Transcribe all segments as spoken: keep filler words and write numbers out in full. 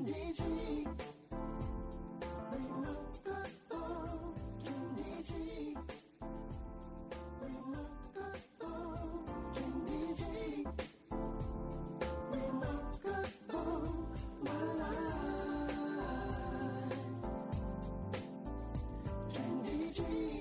Candy G. Remarkable Candy G. Remarkable Candy G. Remarkable my life. Candy G.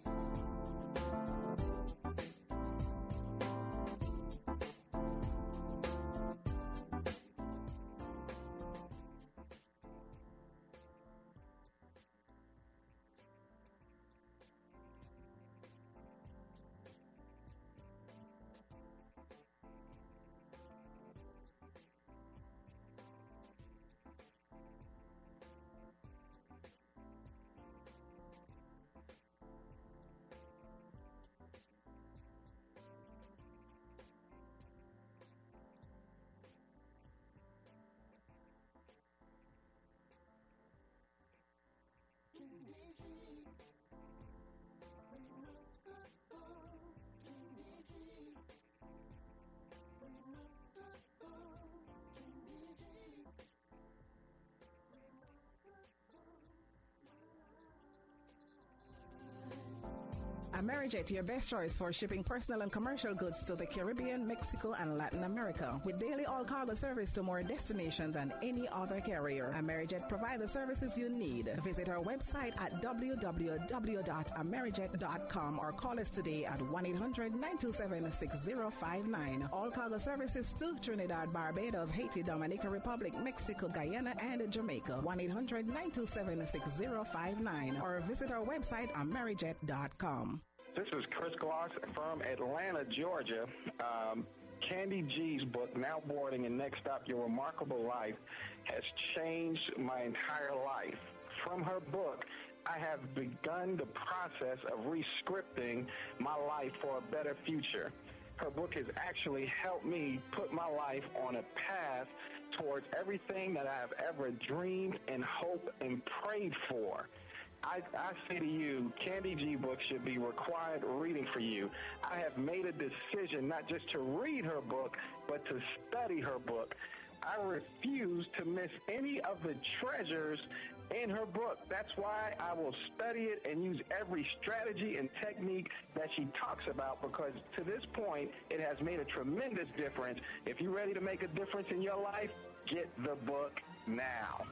Amerijet, your best choice for shipping personal and commercial goods to the Caribbean, Mexico, and Latin America. With daily all-cargo service to more destinations than any other carrier, Amerijet provides the services you need. Visit our website at w w w dot amerijet dot com or call us today at one eight hundred nine two seven six zero five nine. All-cargo services to Trinidad, Barbados, Haiti, Dominican Republic, Mexico, Guyana, and Jamaica. one eight hundred nine two seven six zero five nine or visit our website amerijet dot com. This is Chris Gloss from Atlanta, Georgia. Um, Candy G's book, Now Boarding and Next Stop, Your Remarkable Life, has changed my entire life. From her book, I have begun the process of re-scripting my life for a better future. Her book has actually helped me put my life on a path towards everything that I have ever dreamed and hoped and prayed for. I, I say to you, Candy G books should be required reading for you. I have made a decision not just to read her book, but to study her book. I refuse to miss any of the treasures in her book. That's why I will study it and use every strategy and technique that she talks about, because to this point, it has made a tremendous difference. If you're ready to make a difference in your life, get the book now.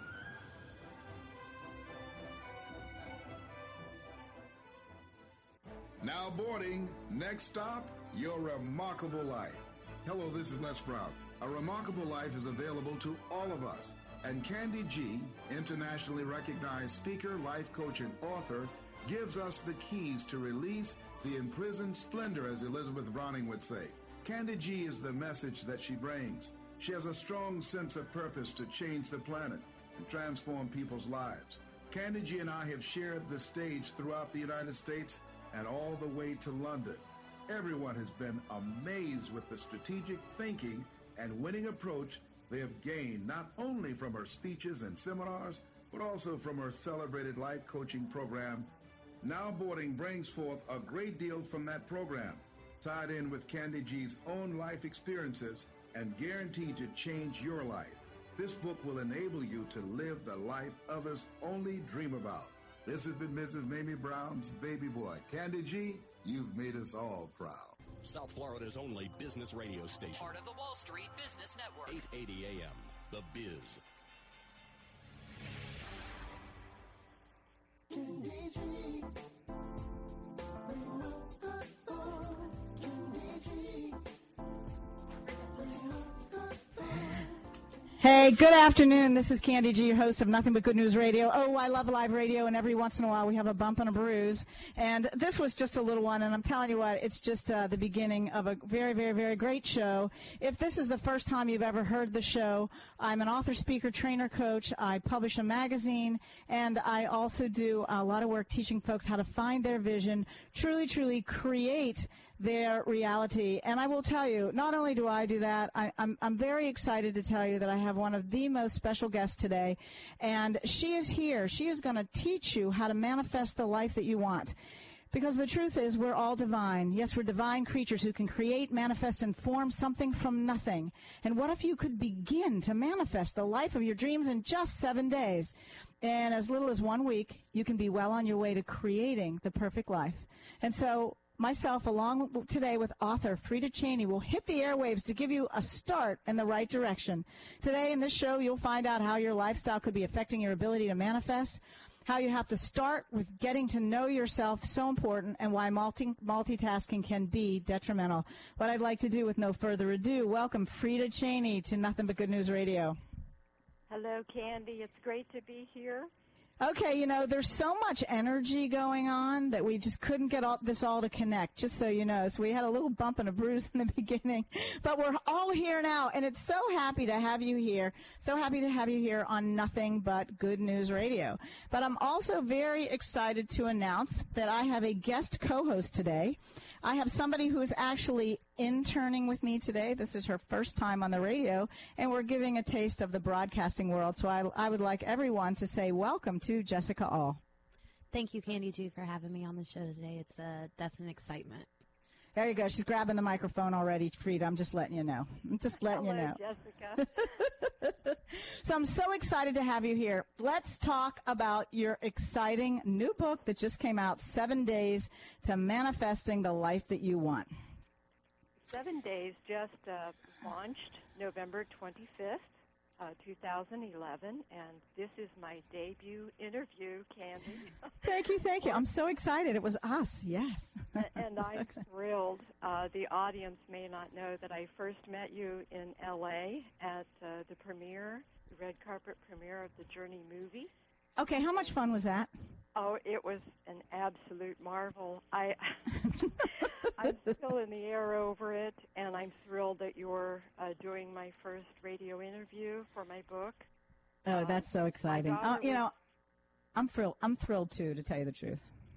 Now boarding, next stop, Your Remarkable Life. Hello, this is Les Brown. A Remarkable Life is available to all of us. And Candy G, internationally recognized speaker, life coach, and author, gives us the keys to release the imprisoned splendor, as Elizabeth Browning would say. Candy G is the message that she brings. She has a strong sense of purpose to change the planet and transform people's lives. Candy G and I have shared the stage throughout the United States and all the way to London. Everyone has been amazed with the strategic thinking and winning approach they have gained, not only from her speeches and seminars, but also from her celebrated life coaching program. Now Boarding brings forth a great deal from that program, tied in with Candy G's own life experiences and guaranteed to change your life. This book will enable you to live the life others only dream about. This has been Missus Mamie Brown's baby boy. Candy G, you've made us all proud. South Florida's only business radio station. Part of the Wall Street Business Network. eight eighty A M, The Biz. Candy G. Remarkable Candy G. Hey, good afternoon. This is Candy G, your host of Nothing But Good News Radio. Oh, I love live radio, and every once in a while we have a bump and a bruise. And this was just a little one, and I'm telling you what, it's just uh, the beginning of a very, very, very great show. If this is the first time you've ever heard the show, I'm an author, speaker, trainer, coach. I publish a magazine, and I also do a lot of work teaching folks how to find their vision, truly, truly create their reality. And I will tell you, not only do I do that, I, I'm, I'm very excited to tell you that I have one of the most special guests today, and she is here. She is going to teach you how to manifest the life that you want. Because the truth is, we're all divine. Yes, we're divine creatures who can create, manifest, and form something from nothing. And what if you could begin to manifest the life of your dreams in just seven days? In as little as one week, you can be well on your way to creating the perfect life. And so, myself, along today with author Frida Cheney, will hit the airwaves to give you a start in the right direction. Today in this show, you'll find out how your lifestyle could be affecting your ability to manifest, how you have to start with getting to know yourself, so important, and why multi- multitasking can be detrimental. What I'd like to do with no further ado, welcome Frida Cheney to Nothing But Good News Radio. Hello, Candy. It's great to be here. Okay, you know, there's so much energy going on that we just couldn't get all, this all to connect, just so you know. So we had a little bump and a bruise in the beginning. But we're all here now, and it's so happy to have you here. So happy to have you here on Nothing But Good News Radio. But I'm also very excited to announce that I have a guest co-host today. I have somebody who is actually interning with me today. This is her first time on the radio, and we're giving a taste of the broadcasting world. So I, I would like everyone to say welcome to Jessica All. Thank you, Candy G, for having me on the show today. It's a definite excitement. There you go. She's grabbing the microphone already, Frida. I'm just letting you know. I'm just letting Hello, you know. Jessica. So I'm so excited to have you here. Let's talk about your exciting new book that just came out, Seven Days to Manifesting the Life That You Want. Seven Days just uh, launched November twenty-fifth, uh, two thousand eleven, and this is my debut interview, Candy. Thank you, thank you. I'm so excited. It was us, yes. And I'm thrilled. Uh, the audience may not know that I first met you in L A at uh, the premiere, the red carpet premiere of the Journey movie. Okay, how much fun was that? Oh, it was an absolute marvel. I, I'm still in the air over it, and I'm thrilled that you're uh, doing my first radio interview for my book. Oh, that's so exciting. daughter Uh, you was- know, I'm thrilled. I'm thrilled too, to tell you the truth.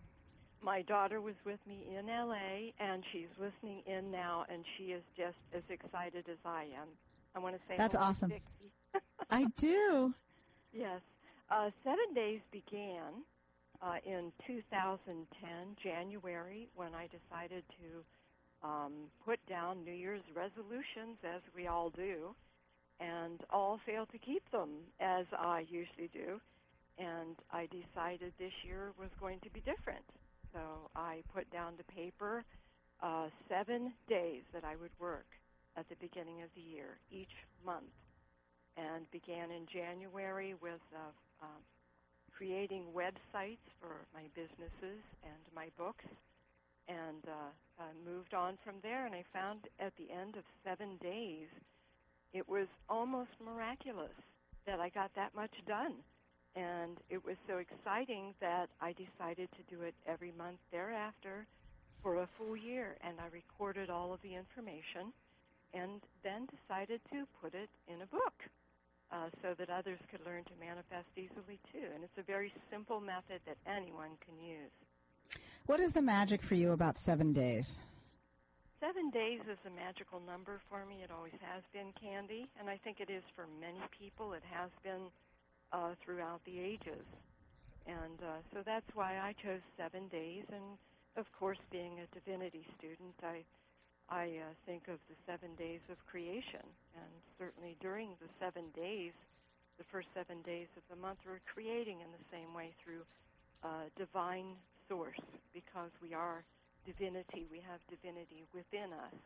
My daughter was with me in L A, and she's listening in now, and she is just as excited as I am. I want to say That's hello, awesome. Dixie. I do. Yes. Uh, Seven Days began uh, in two thousand ten, January, when I decided to um, put down New Year's resolutions, as we all do, and all failed to keep them, as I usually do. And I decided this year was going to be different. So I put down to paper uh, seven days that I would work at the beginning of the year, each month, and began in January with uh, uh, creating websites for my businesses and my books, and uh, uh, moved on from there. And I found at the end of seven days, it was almost miraculous that I got that much done. And it was so exciting that I decided to do it every month thereafter for a full year. And I recorded all of the information and then decided to put it in a book uh, so that others could learn to manifest easily too. And it's a very simple method that anyone can use. What is the magic for you about seven days? Seven days is a magical number for me. It always has been, Candy, and I think it is for many people. It has been uh, throughout the ages. And uh, so that's why I chose seven days. And, of course, being a divinity student, I, I uh, think of the seven days of creation. And certainly during the seven days, the first seven days of the month, we're creating in the same way through uh, divine source, because we are divinity. We have divinity within us.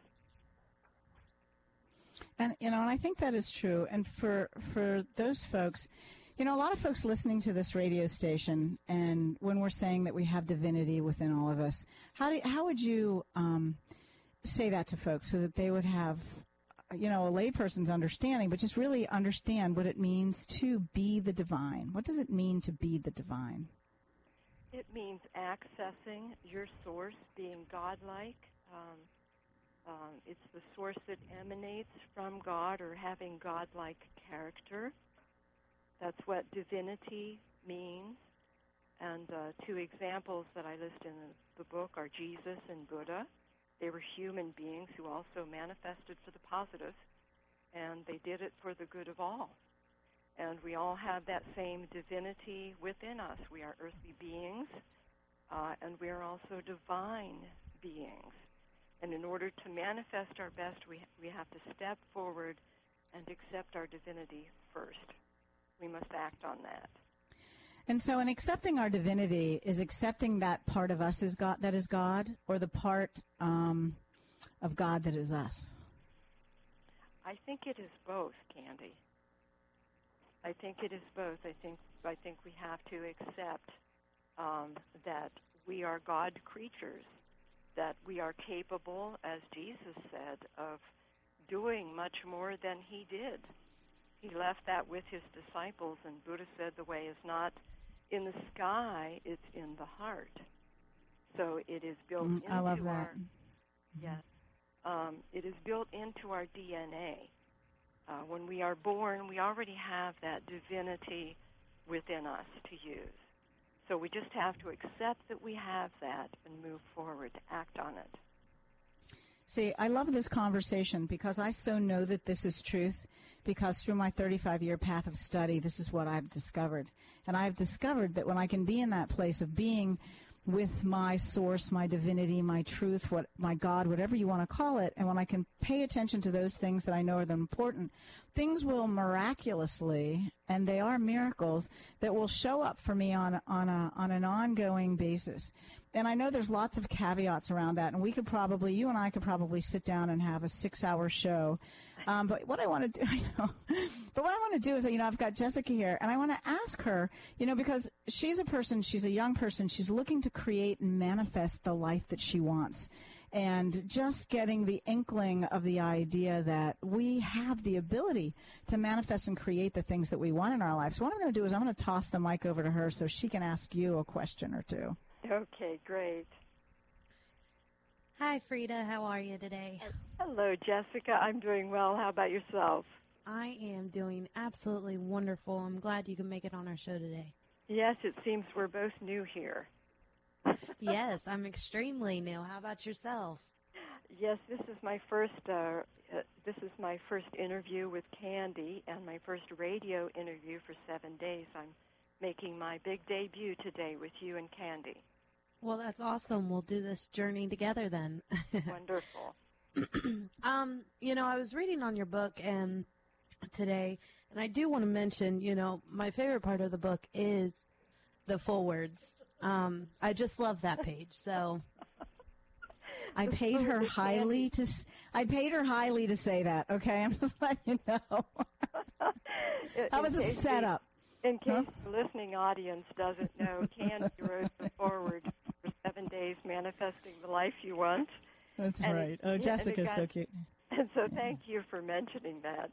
And, you know, and I think that is true. And for for those folks, you know, a lot of folks listening to this radio station, and when we're saying that we have divinity within all of us, how do how would you um, say that to folks so that they would have, you know, a layperson's understanding, but just really understand what it means to be the divine? What does it mean to be the divine? It means accessing your source, being godlike. Um, um, it's the source that emanates from God, or having godlike character. That's what divinity means. And uh, two examples that I list in the book are Jesus and Buddha. They were human beings who also manifested for the positive, and they did it for the good of all. And we all have that same divinity within us. We are earthly beings, uh, and we are also divine beings. And in order to manifest our best, we we have to step forward and accept our divinity first. We must act on that. And so in accepting our divinity, is accepting that part of us is God, that is God, or the part um, of God that is us? I think it is both, Candy. I think it is both. I think I think we have to accept um, that we are God creatures, that we are capable, as Jesus said, of doing much more than he did. He left that with his disciples, and Buddha said the way is not in the sky, it's in the heart. So it is built Mm, into I love that. our, yes, um, it is built into our D N A. Uh, when we are born, we already have that divinity within us to use. So we just have to accept that we have that and move forward to act on it. See, I love this conversation because I so know that this is truth, because through my thirty-five-year path of study, this is what I've discovered. And I've discovered that when I can be in that place of being with my source, my divinity, my truth, what my God, whatever you want to call it, and when I can pay attention to those things that I know are the important, things will miraculously, and they are miracles, that will show up for me on on a on an ongoing basis. And I know there's lots of caveats around that, and we could probably, you and I could probably sit down and have a six-hour show. Um, but what I want to do, I know, but what I want to do is, you know, I've got Jessica here, and I want to ask her, you know, because she's a person, she's a young person, she's looking to create and manifest the life that she wants. And just getting the inkling of the idea that we have the ability to manifest and create the things that we want in our lives. So what I'm going to do is I'm going to toss the mic over to her so she can ask you a question or two. Okay, great. Hi, Frida. How are you today? Hello, Jessica. I'm doing well. How about yourself? I am doing absolutely wonderful. I'm glad you can make it on our show today. Yes, it seems we're both new here. Yes, I'm extremely new. How about yourself? Yes, this is my first. Uh, uh, this is my first interview with Candy, and my first radio interview for seven days. I'm making my big debut today with you and Candy. Well, that's awesome. We'll do this journey together then. Wonderful. um, you know, I was reading on your book and today, and I do want to mention, you know, my favorite part of the book is the forwards. Um, I just love that page. So I paid her highly to. I paid her highly to say that. Okay, I'm just letting you know. That was a setup. In case Huh? the listening audience doesn't know, Candy wrote the forward for seven days, manifesting the life you want. That's And right. it- Oh, yeah, and it Jessica's got- so cute. And so thank you for mentioning that.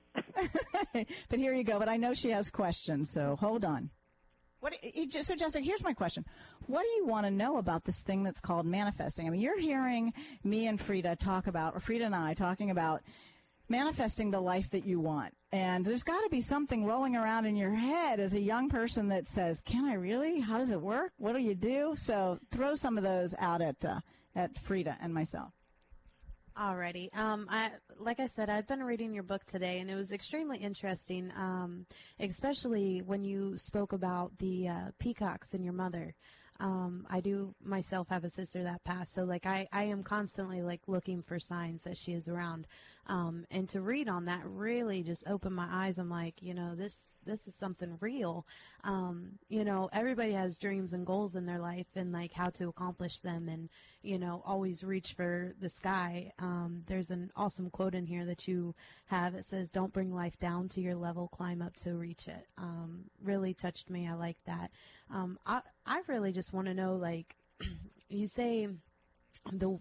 But here you go. But I know she has questions, so hold on. What? you just- So, Jessica, here's my question. What do you want to know about this thing that's called manifesting? I mean, you're hearing me and Frida talk about, or Frida and I talking about manifesting the life that you want. And there's got to be something rolling around in your head as a young person that says, can I really? How does it work? What do you do? So throw some of those out at uh, at Frida and myself. Alrighty. Um, I, like I said, I've been reading your book today, and it was extremely interesting, um, especially when you spoke about the uh, peacocks and your mother. Um, I do myself have a sister that passed, so like I, I am constantly like looking for signs that she is around. Um, and to read on that really just opened my eyes. I'm like, you know, this this is something real. Um, you know, everybody has dreams and goals in their life and like how to accomplish them, and you know, always reach for the sky. Um, there's an awesome quote in here that you have. It says, "Don't bring life down to your level, climb up to reach it." Um, really touched me. I like that. Um, I I really just want to know, like, you say the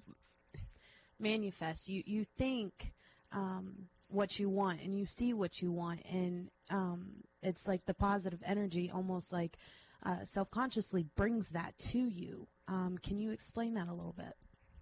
manifest. You you think um, what you want, and you see what you want, and um, it's like the positive energy, almost like uh, self-consciously brings that to you. Um, can you explain that a little bit?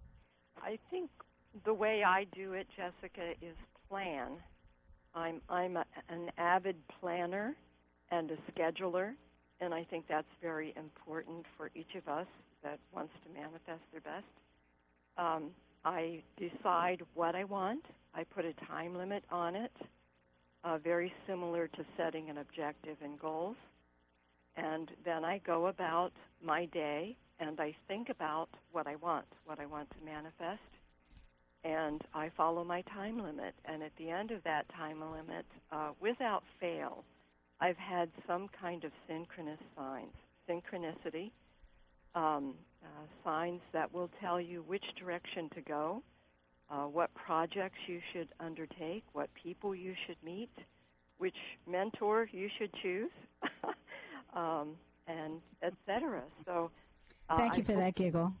I think the way I do it, Jessica, is plan. I'm I'm a, an avid planner and a scheduler, and I think that's very important for each of us that wants to manifest their best. Um, I decide what I want. I put a time limit on it, uh, very similar to setting an objective and goals. And then I go about my day and I think about what I want, what I want to manifest, and I follow my time limit. And at the end of that time limit, uh, without fail, I've had some kind of synchronous signs, synchronicity, um, uh, signs that will tell you which direction to go, uh, what projects you should undertake, what people you should meet, which mentor you should choose, um, and et cetera. So, uh, Thank you I for that giggle.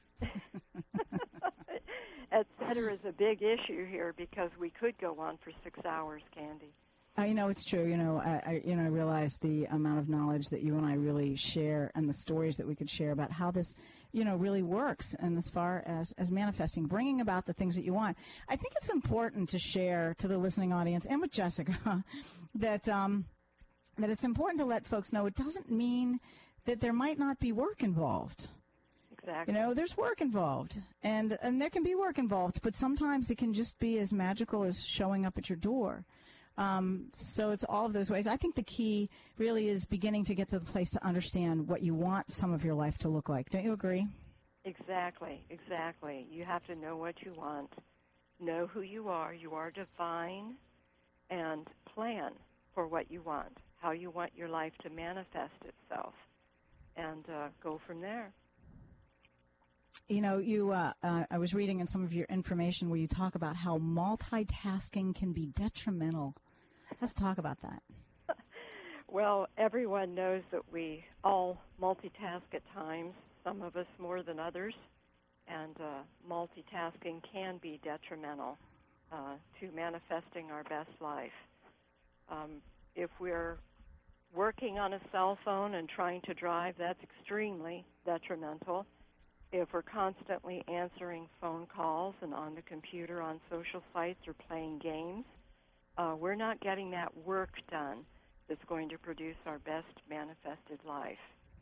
et cetera is a big issue here because we could go on for six hours, Candy. Uh, you know, it's true. You know, I, I, you know, I realize the amount of knowledge that you and I really share, and the stories that we could share about how this, you know, really works. And as far as as manifesting, bringing about the things that you want, I think it's important to share to the listening audience and with Jessica that um, that it's important to let folks know it doesn't mean that there might not be work involved. Exactly. You know, there's work involved, and and there can be work involved, but sometimes it can just be as magical as showing up at your door. Um, so it's all of those ways. I think the key really is beginning to get to the place to understand what you want some of your life to look like. Don't you agree? Exactly, exactly. You have to know what you want, know who you are. You are divine, and plan for what you want, how you want your life to manifest itself, and uh, go from there. You know, you. Uh, uh, I was reading in some of your information where you talk about how multitasking can be detrimental. Let's talk about that. Well, everyone knows that we all multitask at times, some of us more than others, and uh, multitasking can be detrimental uh, to manifesting our best life. Um, if we're working on a cell phone and trying to drive, that's extremely detrimental. If we're constantly answering phone calls and on the computer, on social sites, or playing games, uh, we're not getting that work done that's going to produce our best manifested life.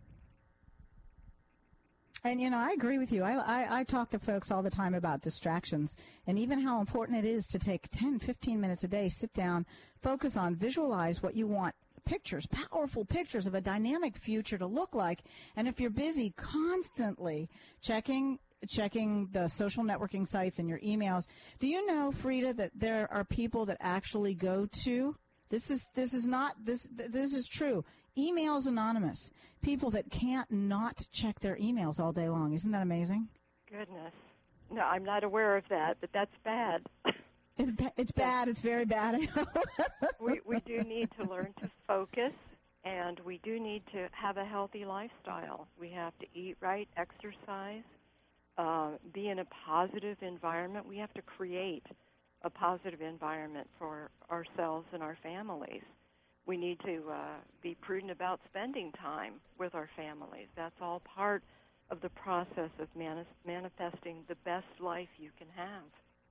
And, you know, I agree with you. I, I, I talk to folks all the time about distractions and even how important it is to take ten, fifteen minutes a day, sit down, focus on, visualize what you want. Pictures, powerful pictures of a dynamic future to look like. And if you're busy constantly checking checking the social networking sites and your emails, do you know, Frida, that there are people that actually go to this is this is not this this is true. Emails Anonymous. People that can't not check their emails all day long. Isn't that amazing? Goodness. No, I'm not aware of that, but that's bad. It's, it's bad. It's very bad. we, we do need to learn to focus, and we do need to have a healthy lifestyle. We have to eat right, exercise, uh, be in a positive environment. We have to create a positive environment for ourselves and our families. We need to uh, be prudent about spending time with our families. That's all part of the process of manis- manifesting the best life you can have.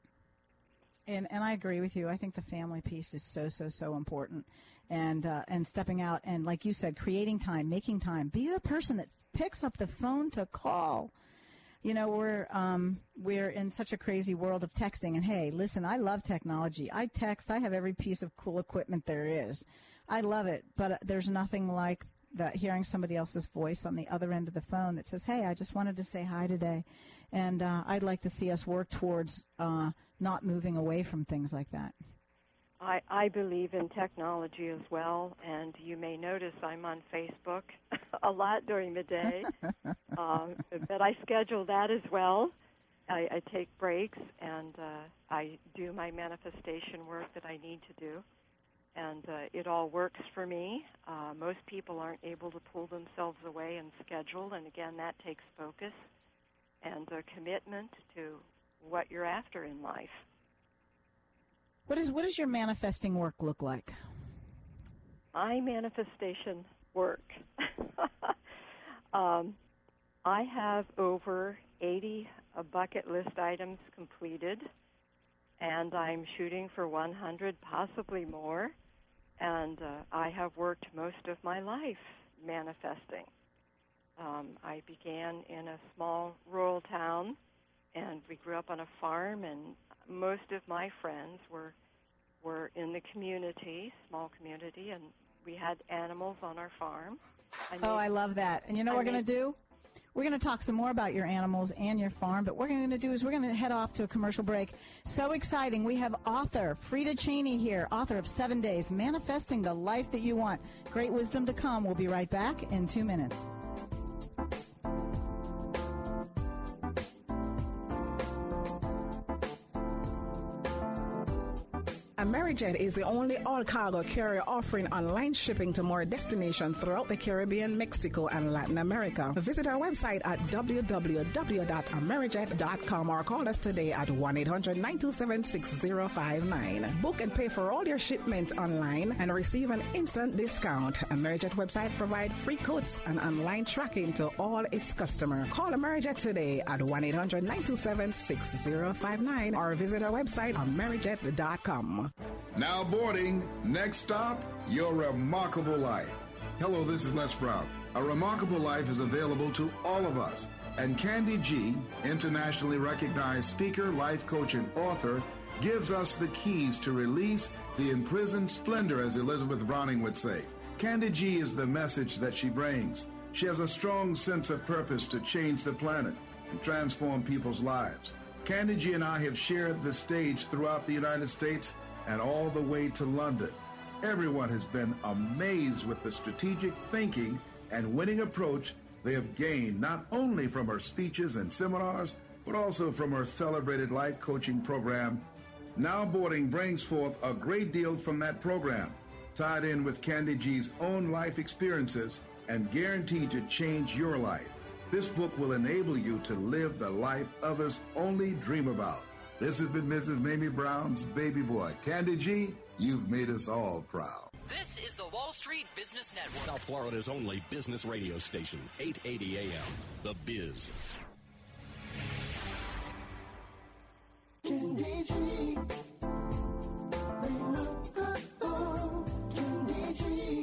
And, and I agree with you. I think the family piece is so, so, so important. And uh, and stepping out and, like you said, creating time, making time. Be the person that picks up the phone to call. You know, we're um, we're in such a crazy world of texting. And, hey, listen, I love technology. I text. I have every piece of cool equipment there is. I love it. But there's nothing like that, hearing somebody else's voice on the other end of the phone that says, hey, I just wanted to say hi today. And uh, I'd like to see us work towards uh, not moving away from things like that. I, I believe in technology as well, and you may notice I'm on Facebook a lot during the day, um, but I schedule that as well. I, I take breaks, and uh, I do my manifestation work that I need to do, and uh, it all works for me. Uh, most people aren't able to pull themselves away and schedule, and again, that takes focus and a commitment to what you're after in life. What is what does your manifesting work look like? My manifestation work. um, I have over eighty uh, bucket list items completed, and I'm shooting for one hundred, possibly more. And uh, I have worked most of my life manifesting. Um, I began in a small rural town, and we grew up on a farm, and most of my friends were were in the community, small community, and we had animals on our farm. I oh, I love that. And you know I what we're going made, to do? We're going to talk some more about your animals and your farm, but what we're going to do is we're going to head off to a commercial break. So exciting. We have author Frida Cheney here, author of Seven Days, Manifesting the Life That You Want. Great wisdom to come. We'll be right back in two minutes. Amerijet is the only all-cargo carrier offering online shipping to more destinations throughout the Caribbean, Mexico, and Latin America. Visit our website at w w w dot amerijet dot com or call us today at one eight hundred nine two seven six zero five nine. Book and pay for all your shipment online and receive an instant discount. Amerijet website provides free quotes and online tracking to all its customers. Call Amerijet today at one eight hundred nine two seven six zero five nine or visit our website amerijet dot com. Now boarding. Next stop, Your Remarkable Life. Hello, this is Les Brown. A Remarkable Life is available to all of us. And Candy G, internationally recognized speaker, life coach, and author, gives us the keys to release the imprisoned splendor, as Elizabeth Browning would say. Candy G is the message that she brings. She has a strong sense of purpose to change the planet and transform people's lives. Candy G and I have shared the stage throughout the United States and all the way to London. Everyone has been amazed with the strategic thinking and winning approach they have gained, not only from her speeches and seminars, but also from her celebrated life coaching program. Now Boarding brings forth a great deal from that program, tied in with Candy G's own life experiences and guaranteed to change your life. This book will enable you to live the life others only dream about. This has been Missus Mamie Brown's baby boy. Candy G, you've made us all proud. This is the Wall Street Business Network. South Florida's only business radio station, eight eighty A M, The Biz. Candy G. Remarkable. Candy G.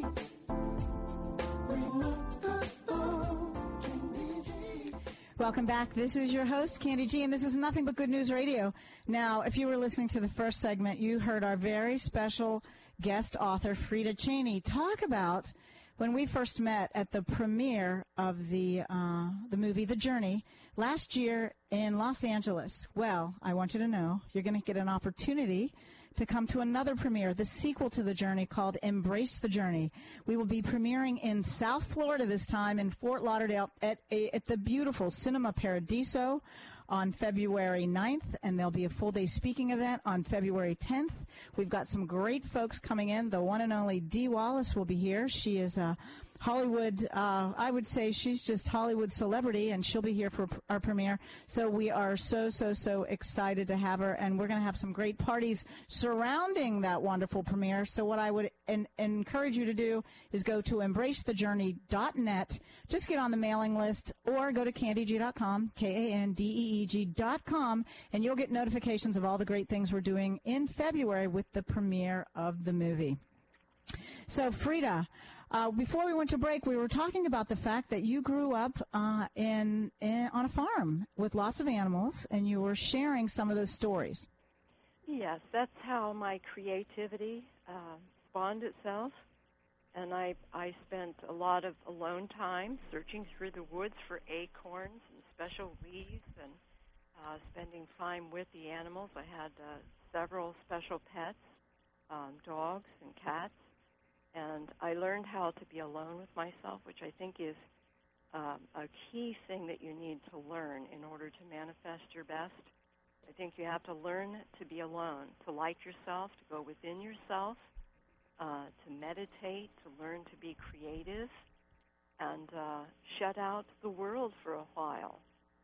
Remarkable. Candy G. Welcome back. This is your host, Candy G, and this is Nothing But Good News Radio. Now, if you were listening to the first segment, you heard our very special guest author, Frida Cheney, talk about when we first met at the premiere of the uh, the movie The Journey last year in Los Angeles. Well, I want you to know you're going to get an opportunity to come to another premiere, the sequel to The Journey called Embrace the Journey. We will be premiering in South Florida this time in Fort Lauderdale at, a, at the beautiful Cinema Paradiso on February ninth, and there'll be a full-day speaking event on February tenth. We've got some great folks coming in. The one and only Dee Wallace will be here. She is a Hollywood, uh, I would say she's just Hollywood celebrity, and she'll be here for our premiere. So we are so, so, so excited to have her, and we're going to have some great parties surrounding that wonderful premiere. So what I would en- encourage you to do is go to embrace the journey dot net. Just get on the mailing list or go to candy g dot com, K A N D E E G dot com, and you'll get notifications of all the great things we're doing in February with the premiere of the movie. So, Frida, Uh, before we went to break, we were talking about the fact that you grew up uh, in, in on a farm with lots of animals, and you were sharing some of those stories. Yes, that's how my creativity uh, spawned itself. And I, I spent a lot of alone time searching through the woods for acorns and special leaves and uh, spending time with the animals. I had uh, several special pets, um, dogs and cats. And I learned how to be alone with myself, which I think is um, a key thing that you need to learn in order to manifest your best. I think you have to learn to be alone, to like yourself, to go within yourself, uh, to meditate, to learn to be creative, and uh, shut out the world for a while.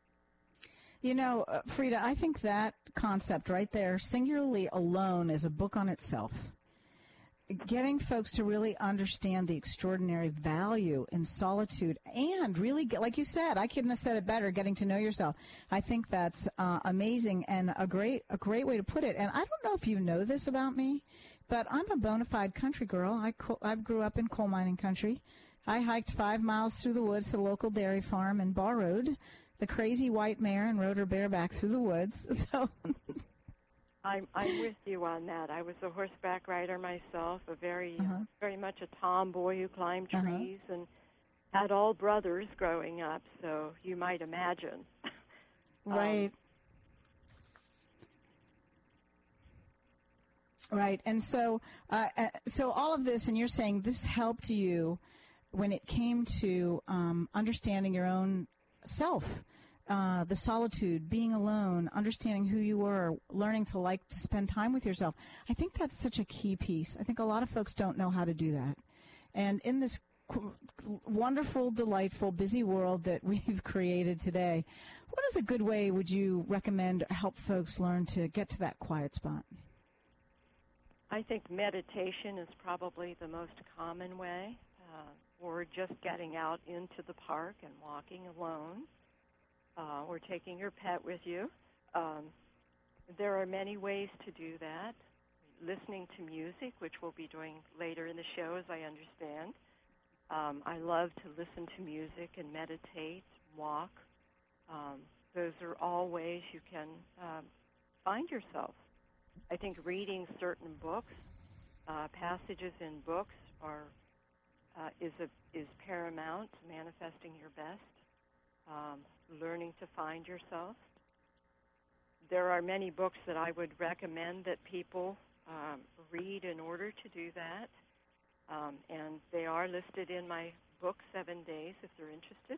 You know, uh, Frida, I think that concept right there, singularly alone, is a book on itself. Getting folks to really understand the extraordinary value in solitude and really, get, like you said, I couldn't have said it better, getting to know yourself. I think that's uh, amazing and a great a great way to put it. And I don't know if you know this about me, but I'm a bona fide country girl. I, co- I grew up in coal mining country. I hiked five miles through the woods to the local dairy farm and borrowed the crazy white mare and rode her bareback through the woods. So... I'm, I'm with you on that. I was a horseback rider myself, a very, uh-huh. uh, very much a tomboy who climbed trees, uh-huh. and had all brothers growing up, so you might imagine. Right. Um, right. And so, uh, uh, so all of this, and you're saying this helped you when it came to um, understanding your own self, uh, the solitude, being alone, understanding who you were, learning to like to spend time with yourself. I think that's such a key piece. I think a lot of folks don't know how to do that. And in this qu- wonderful, delightful, busy world that we've created today, what is a good way would you recommend or help folks learn to get to that quiet spot? I think meditation is probably the most common way, uh, or just getting out into the park and walking alone, uh, or taking your pet with you. Um, there are many ways to do that. Listening to music, which we'll be doing later in the show, as I understand. Um, I love to listen to music and meditate, walk. Um, those are all ways you can um, find yourself. I think reading certain books, uh, passages in books, are uh, is a, is paramount to manifesting your best. Um, learning to find yourself. There are many books that I would recommend that people um, read in order to do that, um, and they are listed in my book, Seven Days, if they're interested.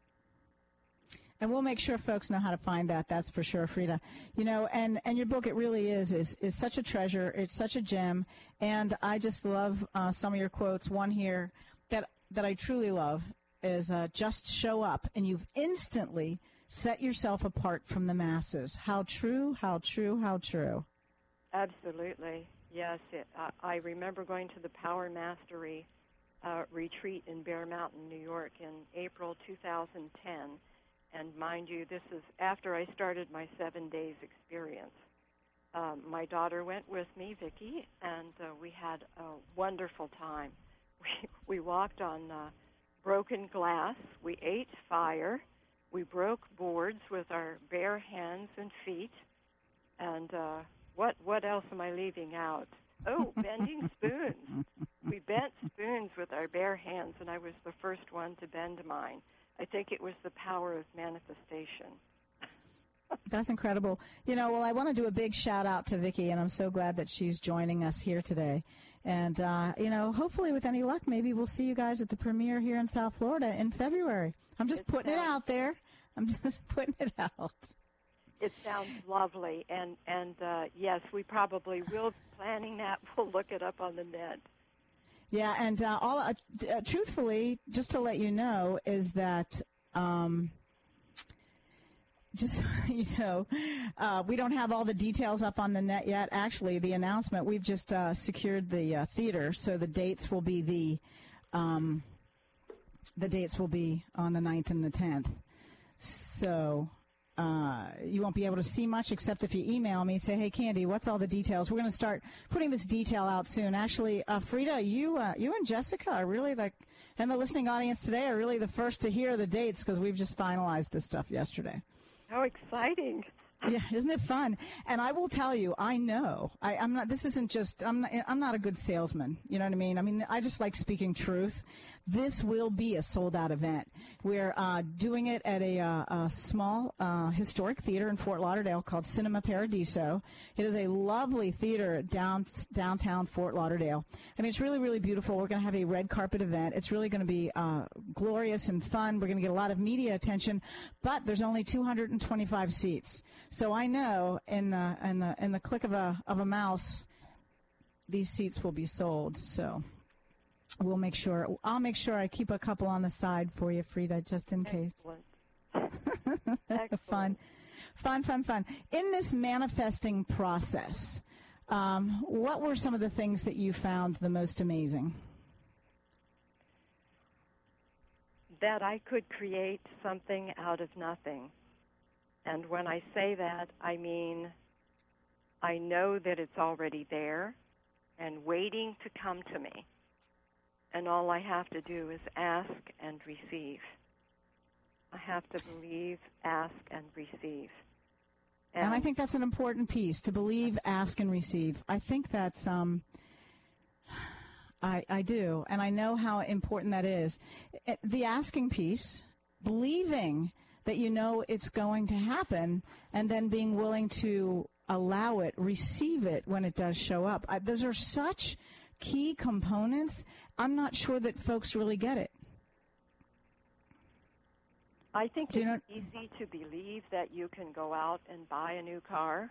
And we'll make sure folks know how to find that. That's for sure, Frida. You know, and, and your book, it really is, is, is such a treasure. It's such a gem. And I just love uh, some of your quotes. One here that, that I truly love is uh, just show up, and you've instantly set yourself apart from the masses. How true, how true, how true. Absolutely. Yes. It, uh, I remember going to the Power Mastery uh, retreat in Bear Mountain, New York in April two thousand ten. And mind you, this is after I started my seven days experience. Um, my daughter went with me, Vicki, and uh, we had a wonderful time. We, we walked on uh, broken glass. We ate fire. We broke boards with our bare hands and feet. And uh, what what else am I leaving out? Oh, bending spoons. We bent spoons with our bare hands, and I was the first one to bend mine. I think it was the power of manifestation. That's incredible. You know, well, I want to do a big shout out to Vicki, and I'm so glad that she's joining us here today. And, uh, you know, hopefully with any luck, maybe we'll see you guys at the premiere here in South Florida in February. I'm just It putting it sounds- out there. I'm just putting it out. It sounds lovely, and, and uh, yes, we probably will be planning that. We'll look it up on the net. Yeah, and uh, all uh, t- uh, truthfully, just to let you know, is that um, just you know, uh, we don't have all the details up on the net yet. Actually, the announcement, we've just uh, secured the uh, theater, so the dates will be the um, the dates will be on the ninth and the tenth. So. Uh, you won't be able to see much except if you email me, say, hey, Candy, what's all the details? We're going to start putting this detail out soon. Actually, uh, Frida, you uh, you and Jessica are really, like, and the listening audience today are really the first to hear the dates because we've just finalized this stuff yesterday. How exciting. Yeah, isn't it fun? And I will tell you, I know, I, I'm not, this isn't just, I'm not, I'm not a good salesman. You know what I mean? I mean, I just like speaking truth. This will be a sold-out event. We're uh, doing it at a, uh, a small uh, historic theater in Fort Lauderdale called Cinema Paradiso. It is a lovely theater down, downtown Fort Lauderdale. I mean, it's really, really beautiful. We're going to have a red carpet event. It's really going to be uh, glorious and fun. We're going to get a lot of media attention, but there's only two hundred twenty-five seats. So I know in the, in the, in the click of a, of a mouse, these seats will be sold. So we'll make sure, I'll make sure I keep a couple on the side for you, Frida, just in case. Excellent. Excellent. Fun, fun, fun, fun. In this manifesting process, um, what were some of the things that you found the most amazing? That I could create something out of nothing. And when I say that, I mean I know that it's already there and waiting to come to me. And all I have to do is ask and receive. I have to believe, ask, and receive. And, and I think that's an important piece, to believe, ask, and receive. I think that's, um, I, I do, and I know how important that is. Eh, The asking piece, believing that you know it's going to happen, and then being willing to allow it, receive it when it does show up. I, those are such key components. I'm not sure that folks really get it. I think Do it's you know- easy to believe that you can go out and buy a new car,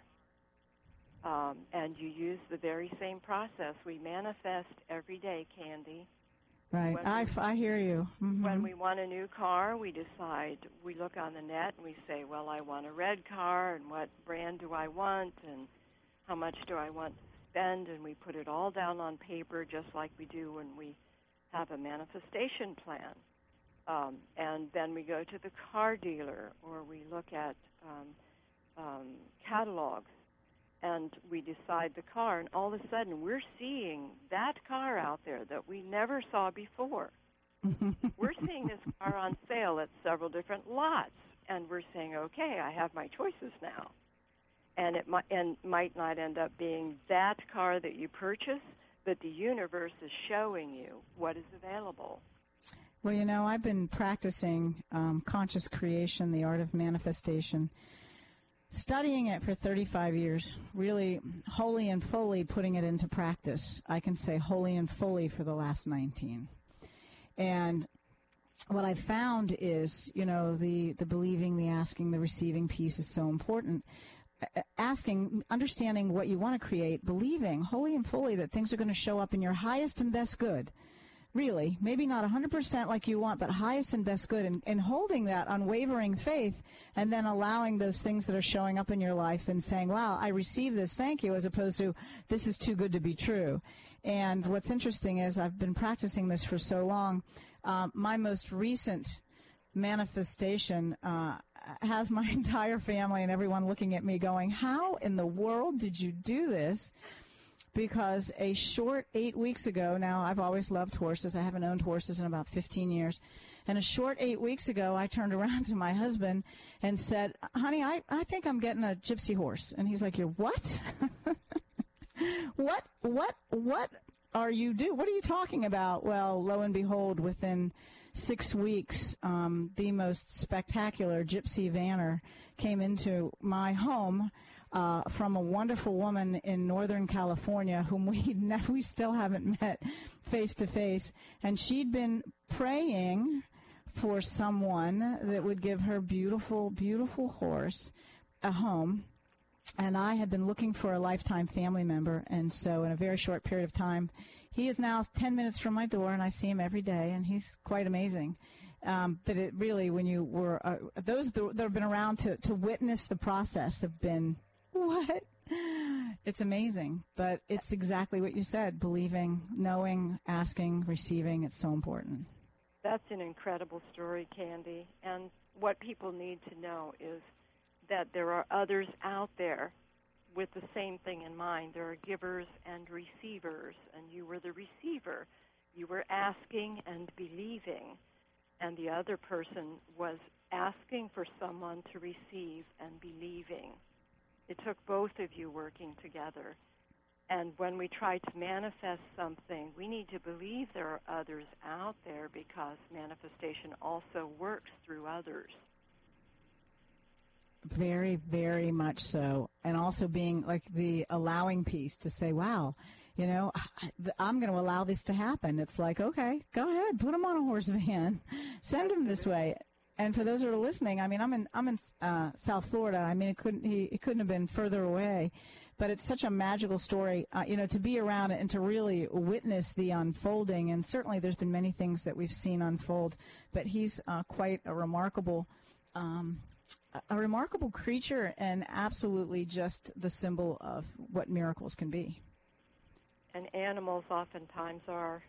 um, and you use the very same process. We manifest every day, Candy. Right. When I, we- f- I hear you. Mhm. When we want a new car, we decide, we look on the net and we say, well, I want a red car, and what brand do I want, and how much do I want to spend, and we put it all down on paper just like we do when we have a manifestation plan. Um, and then we go to the car dealer, or we look at um, um, catalogs, and we decide the car, and all of a sudden we're seeing that car out there that we never saw before. We're seeing this car on sale at several different lots, and we're saying, okay, I have my choices now. And it might, and might not end up being that car that you purchase, but the universe is showing you what is available. Well, you know, I've been practicing um, conscious creation, the art of manifestation, studying it for thirty-five years, really wholly and fully putting it into practice. I can say wholly and fully for the last nineteen. And what I found is, you know, the, the believing, the asking, the receiving piece is so important. A- Asking, understanding what you want to create, believing wholly and fully that things are going to show up in your highest and best good. Really, maybe not one hundred percent like you want, but highest and best good, and, and holding that unwavering faith, and then allowing those things that are showing up in your life and saying, wow, I receive this, thank you, as opposed to, this is too good to be true. And what's interesting is I've been practicing this for so long. Um, my most recent manifestation uh, has my entire family and everyone looking at me going, how in the world did you do this? Because a short eight weeks ago, now I've always loved horses. I haven't owned horses in about fifteen years. And a short eight weeks ago, I turned around to my husband and said, honey, I, I think I'm getting a gypsy horse. And he's like, you're what? what, what, what are you do? What are you talking about? Well, lo and behold, within six weeks, um, the most spectacular gypsy vanner came into my home Uh, from a wonderful woman in Northern California whom we never, we still haven't met face to face, and she'd been praying for someone that would give her beautiful, beautiful horse a home, and I had been looking for a lifetime family member, and so in a very short period of time, he is now ten minutes from my door, and I see him every day, and he's quite amazing. Um, but it really, when you were, uh, those that have been around to, to witness the process have been, what? It's amazing, but it's exactly what you said, believing, knowing, asking, receiving. It's so important. That's an incredible story, Candy. And what people need to know is that there are others out there with the same thing in mind. There are givers and receivers, and you were the receiver. You were asking and believing, and the other person was asking for someone to receive and believing. It took both of you working together. And when we try to manifest something, we need to believe there are others out there, because manifestation also works through others. Very, very much so. And also being like the allowing piece to say, wow, you know, I'm going to allow this to happen. It's like, okay, go ahead, put him on a horse van, send him this way. And for those who are listening, I mean, I'm in I'm in uh, South Florida. I mean, it couldn't he it couldn't have been further away, but it's such a magical story, uh, you know, to be around it and to really witness the unfolding. And certainly, there's been many things that we've seen unfold, but he's uh, quite a remarkable, um, a remarkable creature, and absolutely just the symbol of what miracles can be. And animals oftentimes are.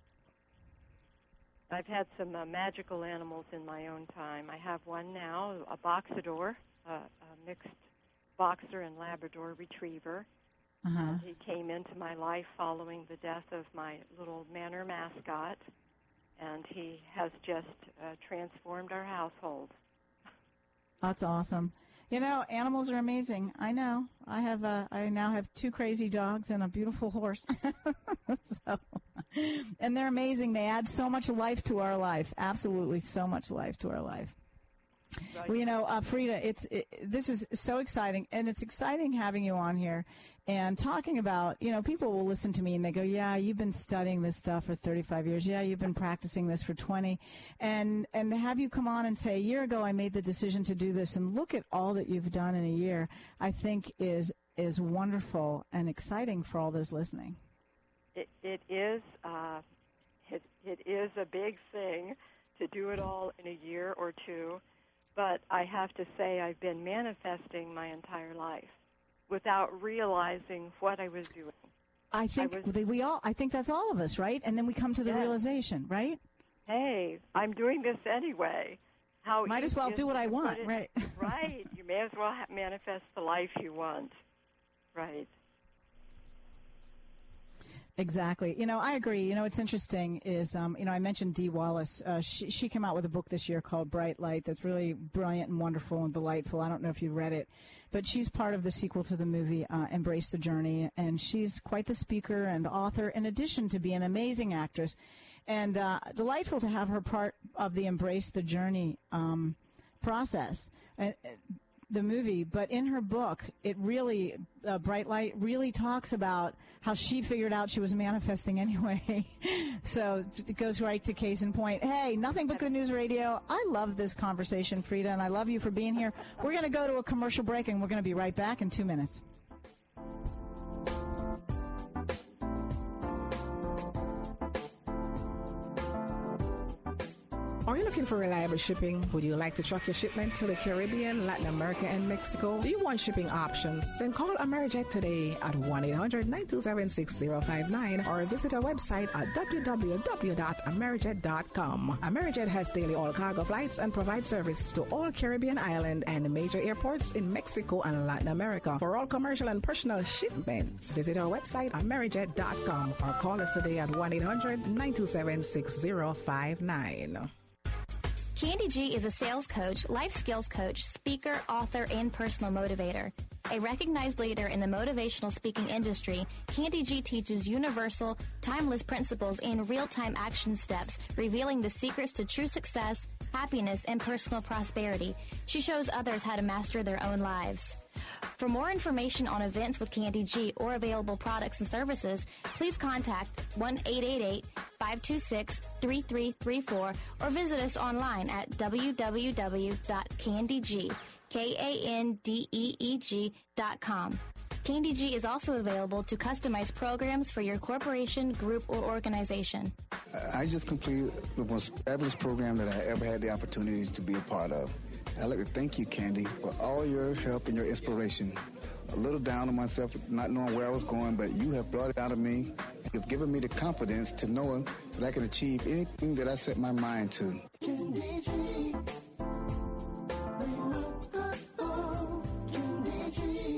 I've had some uh, magical animals in my own time. I have one now, a boxador, a, a mixed boxer and Labrador retriever. Uh-huh. And he came into my life following the death of my little manor mascot, and he has just uh, transformed our household. That's awesome. You know, animals are amazing. I know. I have. Uh, I now have two crazy dogs and a beautiful horse. So And they're amazing. They add so much life to our life. Absolutely so much life to our life. Right. Well, you know, uh, Frida, it's it, this is so exciting, and it's exciting having you on here and talking about, you know, people will listen to me and they go, yeah, you've been studying this stuff for thirty-five years. Yeah, you've been practicing this for twenty. And and to have you come on and say, a year ago I made the decision to do this, and look at all that you've done in a year, I think is is wonderful and exciting for all those listening. It, it is uh, it, it is a big thing to do it all in a year or two. But I have to say I've been manifesting my entire life without realizing what I was doing. I think I was, we all. I think that's all of us, right? And then we come to the yes. realization, right? Hey, I'm doing this anyway. How might as well do what I want, it, right? Right. You may as well ha- manifest the life you want. Right. Exactly. You know, I agree. You know, what's interesting is, um, you know, I mentioned Dee Wallace. Uh, she, she came out with a book this year called Bright Light that's really brilliant and wonderful and delightful. I don't know if you read it, but she's part of the sequel to the movie uh, Embrace the Journey, and she's quite the speaker and author in addition to being an amazing actress. And uh, delightful to have her part of the Embrace the Journey um, process. Uh, the movie, but in her book, it really, uh, Bright Light really talks about how she figured out she was manifesting anyway. So it goes right to case in point. Hey, Nothing But Good News Radio. I love this conversation, Frida, and I love you for being here. We're going to go to a commercial break, and we're going to be right back in two minutes. Are you looking for reliable shipping? Would you like to truck your shipment to the Caribbean, Latin America, and Mexico? Do you want shipping options? Then call Amerijet today at one eight hundred nine two seven six zero five nine or visit our website at w w w dot amerijet dot com. Amerijet has daily all cargo flights and provides service to all Caribbean island and major airports in Mexico and Latin America. For all commercial and personal shipments, visit our website amerijet dot com or call us today at one eight hundred nine two seven six zero five nine. Candy G is a sales coach, life skills coach, speaker, author, and personal motivator. A recognized leader in the motivational speaking industry, Candy G teaches universal, timeless principles and real-time action steps, revealing the secrets to true success, happiness, and personal prosperity. She shows others how to master their own lives. For more information on events with Candy G or available products and services, please contact one eight eight eight, five two six, three three three four or visit us online at w w w dot candy g dot com. Candy G is also available to customize programs for your corporation, group, or organization. I just completed the most fabulous program that I ever had the opportunity to be a part of. I'd like to thank you, Candy, for all your help and your inspiration. A little down on myself, not knowing where I was going, but you have brought it out of me. You've given me the confidence to know that I can achieve anything that I set my mind to. Candy G. They look good, oh, Candy G.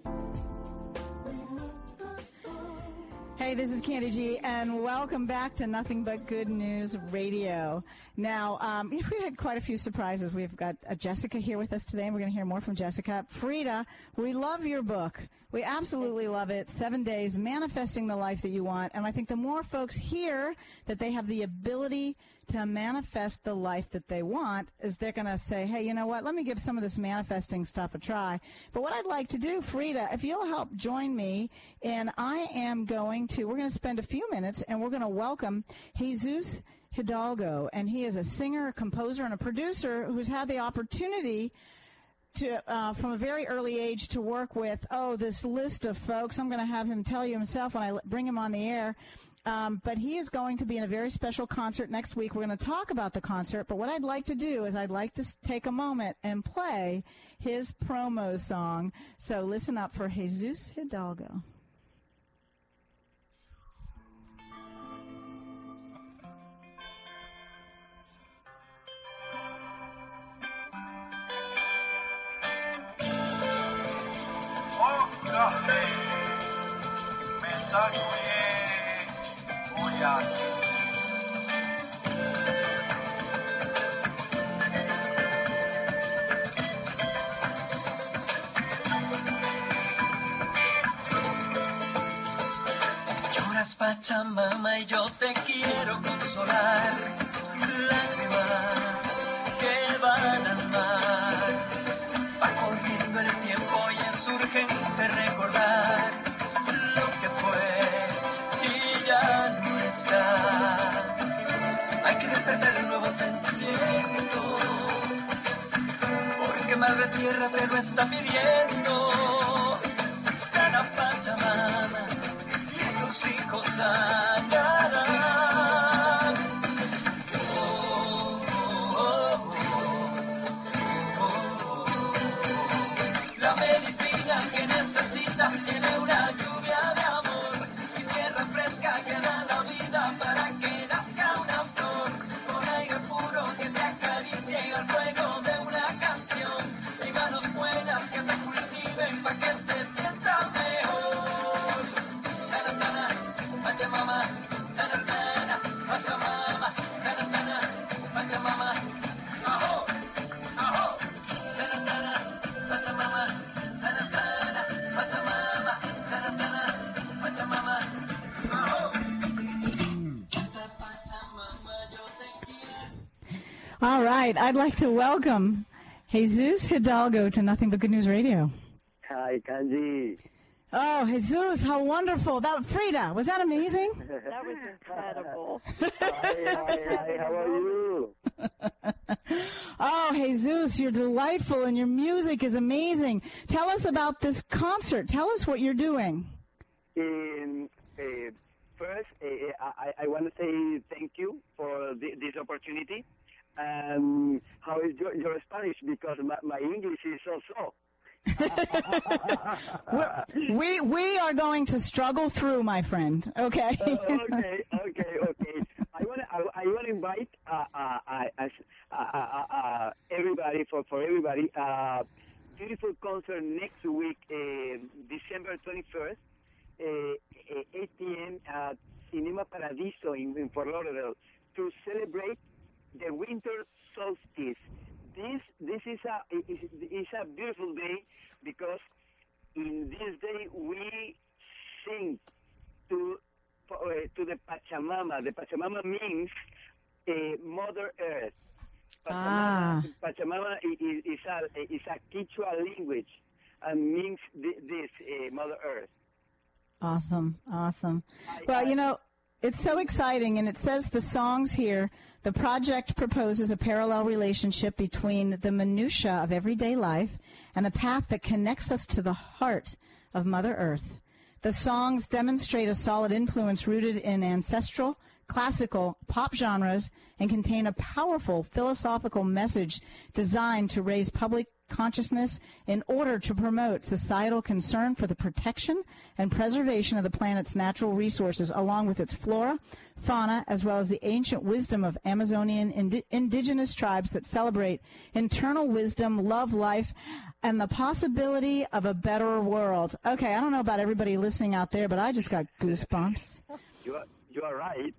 They look good, oh. Hey, this is Candy G, and welcome back to Nothing But Good News Radio. Now, um, we had quite a few surprises. We've got uh, Jessica here with us today, and we're going to hear more from Jessica. Frida, we love your book. We absolutely love it. Seven Days, Manifesting the Life That You Want. And I think the more folks hear that they have the ability to manifest the life that they want, is they're going to say, hey, you know what, let me give some of this manifesting stuff a try. But what I'd like to do, Frida, if you'll help join me, and I am going to, we're going to spend a few minutes, and we're going to welcome Jesus Hidalgo. And he is a singer, a composer, and a producer who's had the opportunity to, uh, from a very early age, to work with, oh, this list of folks. I'm going to have him tell you himself when I bring him on the air. Um, but he is going to be in a very special concert next week. We're going to talk about the concert. But what I'd like to do is I'd like to take a moment and play his promo song. So listen up for Jesus Hidalgo. Choras Pachamama y yo te quiero consolar. Lágrimas que van al mar. Va corriendo el tiempo y es urgente recordar lo que fue y ya no está. Hay que despertar un nuevo sentimiento, porque Madre Tierra te lo está pidiendo. Sana Pachamama y tus hijos sanarán. Oh, oh, oh, oh, oh. La medicina que necesitas tiene una lluvia de amor y tierra fresca que da la vida para que nazca una flor, con aire puro que te acaricie y al fuego de una canción, y manos buenas que te cultiven para que te sientas mejor. Sana, sana, Pachamama, sana, sana, Pachamama, sana, sana, Pachamama, ajo, ajo. Sana, sana, Pachamama, sana, sana, Pachamama, sana, sana, Pachamama, ajo. Pachamama, yo te quiero. All right, I'd like to welcome Jesus Hidalgo to Nothing But Good News Radio. Hi, Kanji. Oh, Jesus, how wonderful. That Frida, was that amazing? That was incredible. Hi, hi, hi, how are you? Oh, Jesus, you're delightful and your music is amazing. Tell us about this concert. Tell us what you're doing. Um, uh, first, uh, I, I want to say thank you for the, this opportunity. Um, how is your, your Spanish? Because my, my English is so-so. We're, we we are going to struggle through, my friend. Okay. uh, okay, okay, okay. I want to I, I want to invite uh, uh, uh, uh, uh, uh, everybody for for everybody. Uh, beautiful concert next week, uh, December twenty-first, uh, uh, eight p.m. at Cinema Paradiso in, in Fort Lauderdale to celebrate the winter solstice. This this is a is, is a beautiful day because in this day we sing to uh, to the Pachamama. The Pachamama means uh, Mother Earth. Pachamama, Ah. Pachamama is, is a is a Quechua language and means thi- this uh, Mother Earth. Awesome, awesome. Well, you know, it's so exciting, and it says the songs here, the project proposes a parallel relationship between the minutia of everyday life and a path that connects us to the heart of Mother Earth. The songs demonstrate a solid influence rooted in ancestral, classical, pop genres and contain a powerful philosophical message designed to raise public consciousness in order to promote societal concern for the protection and preservation of the planet's natural resources, along with its flora, fauna, as well as the ancient wisdom of Amazonian indi- indigenous tribes that celebrate internal wisdom, love life, and the possibility of a better world. Okay, I don't know about everybody listening out there, but I just got goosebumps. You are, you are right.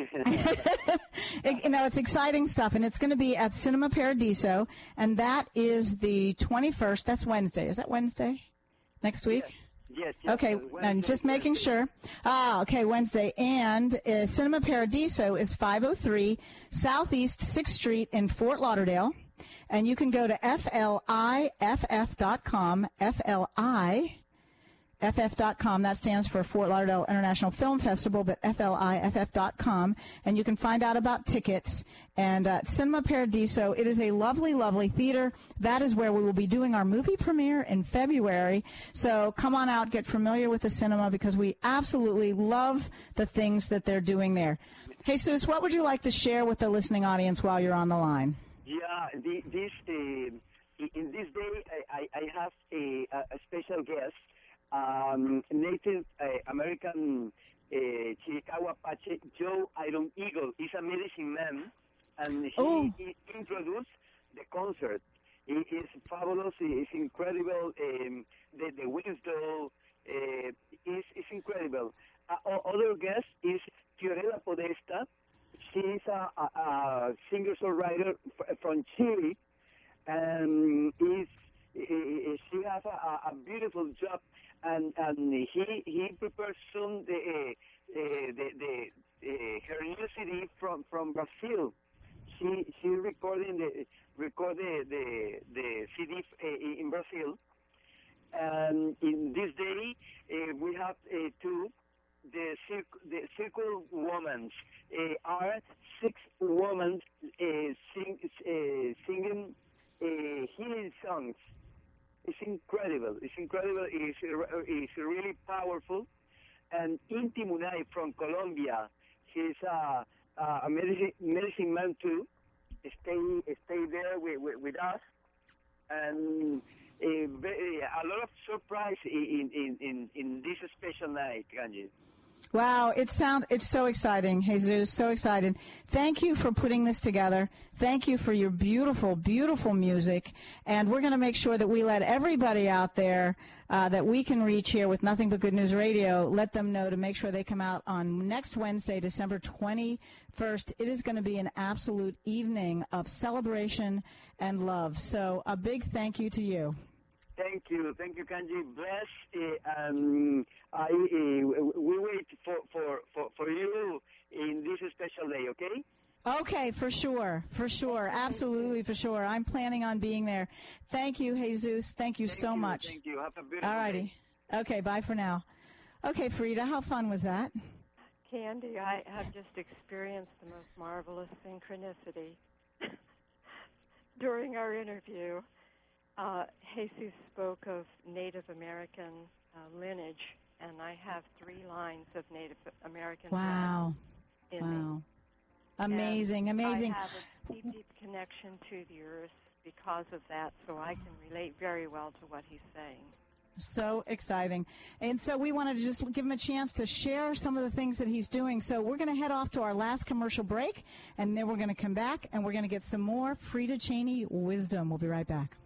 It, you know, it's exciting stuff, and it's going to be at Cinema Paradiso, and that is the twenty-first. That's Wednesday. Is that Wednesday? Next week? Yes, yes. Okay, Wednesday, and just making sure. Ah, okay, Wednesday. And uh, Cinema Paradiso is five oh three Southeast sixth Street in Fort Lauderdale. And you can go to F L I F F dot com, F L I F F dot com. That stands for Fort Lauderdale International Film Festival, but F L I F F dot com. And you can find out about tickets. And uh, Cinema Paradiso, it is a lovely, lovely theater. That is where we will be doing our movie premiere in February. So come on out, get familiar with the cinema, because we absolutely love the things that they're doing there. Jesus, what would you like to share with the listening audience while you're on the line? Yeah, the, this uh, in this day I, I have a, a special guest. Um, Native uh, American uh, Chiricahua Apache Joe Iron Eagle is a medicine man, and he, Oh. he introduced the concert. It is fabulous. It's incredible. Um, the the wisdom uh, is is incredible. Uh, o- other guest is Fiorella Podesta. She is a, a, a singer-songwriter f- from Chile, and is uh, she has a, a beautiful job and and he he prepared soon the uh, uh, the, the uh, her new C D from from Brazil. She she recording the recorded the the C D uh, in Brazil, and in this day uh, we have uh, two the circle the circle women uh, are six women uh, sing uh, singing uh, healing songs. It's incredible. It's incredible. It's it's really powerful. And Inti Munay from Colombia, he's a, a medicine, medicine man too. Stay stay there with, with, with us, and a, a lot of surprise in in, in, in this special night, Kanji. Wow, it sound it's so exciting, Jesus, so excited. Thank you for putting this together. Thank you for your beautiful, beautiful music. And we're going to make sure that we let everybody out there uh, that we can reach here with Nothing But Good News Radio, let them know to make sure they come out on next Wednesday, December twenty-first. It is going to be an absolute evening of celebration and love. So a big thank you to you. Thank you, thank you, Kanji. Bless, uh, um, I, uh, we wait for, for, for, for you in this special day, okay? Okay, for sure, for sure, absolutely, for sure. I'm planning on being there. Thank you, Jesus. Thank you thank so you, much. Thank you. Have a beautiful All righty. day. Okay, bye for now. Okay, Frida, how fun was that? Candy, I have just experienced the most marvelous synchronicity during our interview. Uh, Jesus spoke of Native American uh, lineage, and I have three lines of Native American Wow. in Wow. me. Amazing, And amazing. I have a deep, deep connection to the earth because of that, so I can relate very well to what he's saying. So exciting. And so we wanted to just give him a chance to share some of the things that he's doing. So we're going to head off to our last commercial break, and then we're going to come back, and we're going to get some more Frida Cheney wisdom. We'll be right back.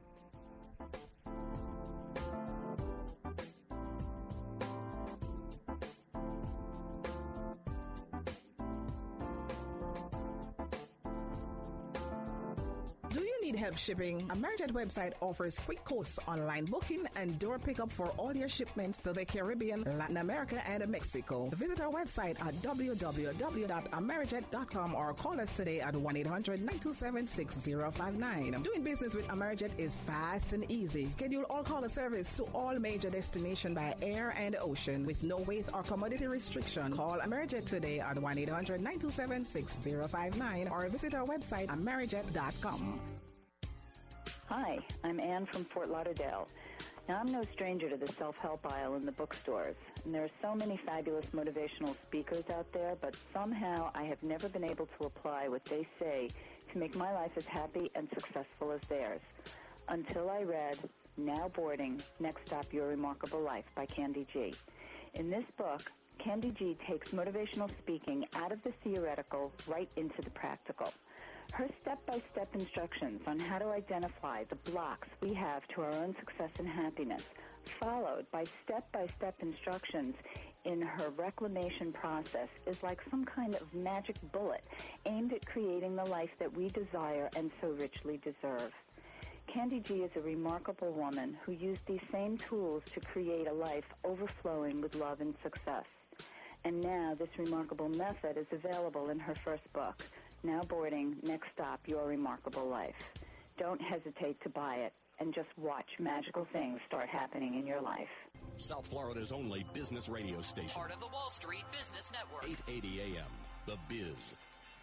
Help shipping. Amerijet website offers quick coast online booking and door pickup for all your shipments to the Caribbean, Latin America, and Mexico. Visit our website at w w w dot amerijet dot com or call us today at one eight hundred nine two seven six zero five nine. Doing business with Amerijet is fast and easy. Schedule all call service to all major destinations by air and ocean with no weight or commodity restriction. Call Amerijet today at one eight hundred nine two seven six zero five nine or visit our website amerijet dot com. Hi, I'm Ann from Fort Lauderdale. Now, I'm no stranger to the self-help aisle in the bookstores, and there are so many fabulous motivational speakers out there, but somehow I have never been able to apply what they say to make my life as happy and successful as theirs. Until I read Now Boarding, Next Stop, Your Remarkable Life by Candy G. In this book, Candy G takes motivational speaking out of the theoretical right into the practical. Her step-by-step instructions on how to identify the blocks we have to our own success and happiness, followed by step-by-step instructions in her reclamation process, is like some kind of magic bullet aimed at creating the life that we desire and so richly deserve. Candy G is a remarkable woman who used these same tools to create a life overflowing with love and success. And now this remarkable method is available in her first book, Now Boarding, Next Stop, Your Remarkable Life. Don't hesitate to buy it and just watch magical things start happening in your life. South Florida's only business radio station. Part of the Wall Street Business Network. eight eighty A M, The Biz.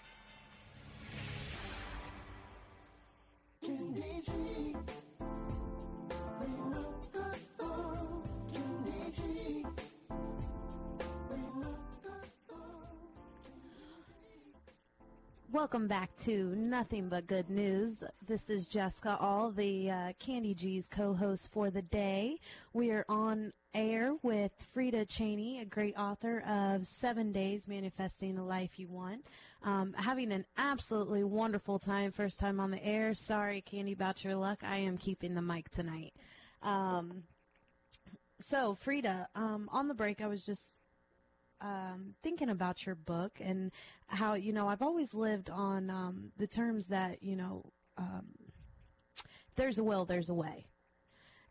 Welcome back to Nothing But Good News. This is Jessica All, the uh, Candy G's co-host for the day. We are on air with Frida Cheney, a great author of Seven Days Manifesting the Life You Want. Um, having an absolutely wonderful time, first time on the air. Sorry, Candy, about your luck. I am keeping the mic tonight. Um, so, Frida, um, on the break, I was just Um, thinking about your book and how, you know, I've always lived on um, the terms that, you know, um, there's a will, there's a way.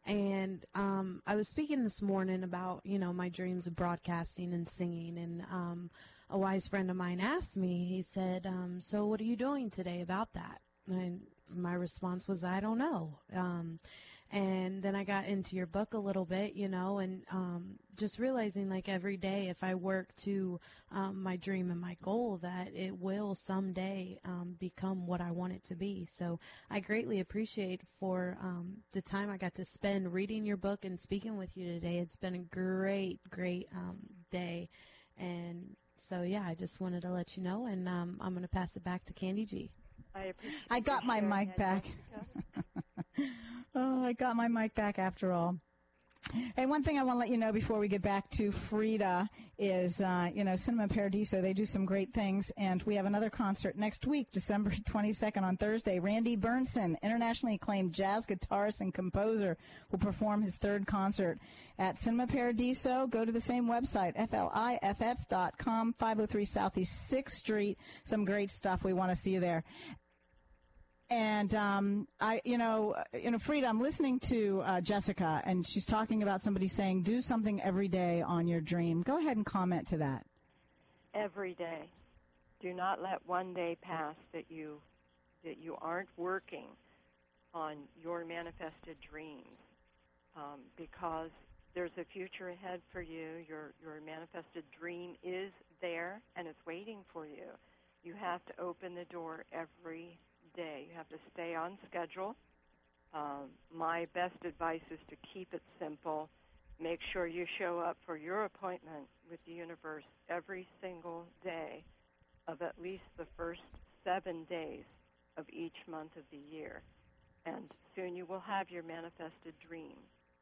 And um, I was speaking this morning about, you know, my dreams of broadcasting and singing, and um, a wise friend of mine asked me, he said, um, so what are you doing today about that? And my response was, I don't know. Um, and then I got into your book a little bit, you know, and um, just realizing, like, every day if I work to um, my dream and my goal, that it will someday um, become what I want it to be. So I greatly appreciate for um, the time I got to spend reading your book and speaking with you today. It's been a great, great um, day. And so, yeah, I just wanted to let you know, and um, I'm going to pass it back to Candy G. I appreciate I got my mic it, back. Oh, I got my mic back after all. Hey, one thing I want to let you know before we get back to Frida is, uh, you know, Cinema Paradiso, they do some great things, and we have another concert next week, December twenty-second on Thursday. Randy Bernson, internationally acclaimed jazz guitarist and composer, will perform his third concert at Cinema Paradiso. Go to the same website, F L I F F dot com, five oh three Southeast sixth Street. Some great stuff. We want to see you there. And um, I, you know, you know, Frida, I'm listening to uh, Jessica, and she's talking about somebody saying, "Do something every day on your dream." Go ahead and comment to that. Every day. Do not let one day pass that you that you aren't working on your manifested dreams, um, because there's a future ahead for you. Your your manifested dream is there, and it's waiting for you. You have to open the door every day. You have to stay on schedule. Um, my best advice is to keep it simple. Make sure you show up for your appointment with the universe every single day of at least the first seven days of each month of the year. And soon you will have your manifested dream.